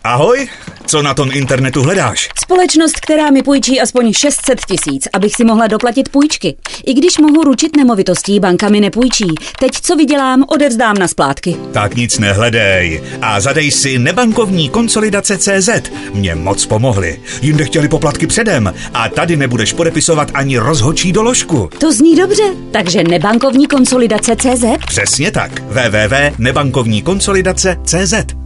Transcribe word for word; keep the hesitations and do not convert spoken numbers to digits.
Ahoj, co na tom internetu hledáš? Společnost, která mi půjčí aspoň šest set tisíc, abych si mohla doplatit půjčky. I když mohu ručit nemovitostí, banka mi nepůjčí. Teď, co vydělám, odevzdám na splátky. Tak nic nehledej a zadej si nebankovní konsolidace tečka cé zet. Mě moc pomohli. Jinde chtěli poplatky předem a tady nebudeš podepisovat ani rozhodčí doložku. To zní dobře, takže nebankovní konsolidace tečka cé zet? Přesně tak. w w w tečka nebankovní konsolidace tečka cé zet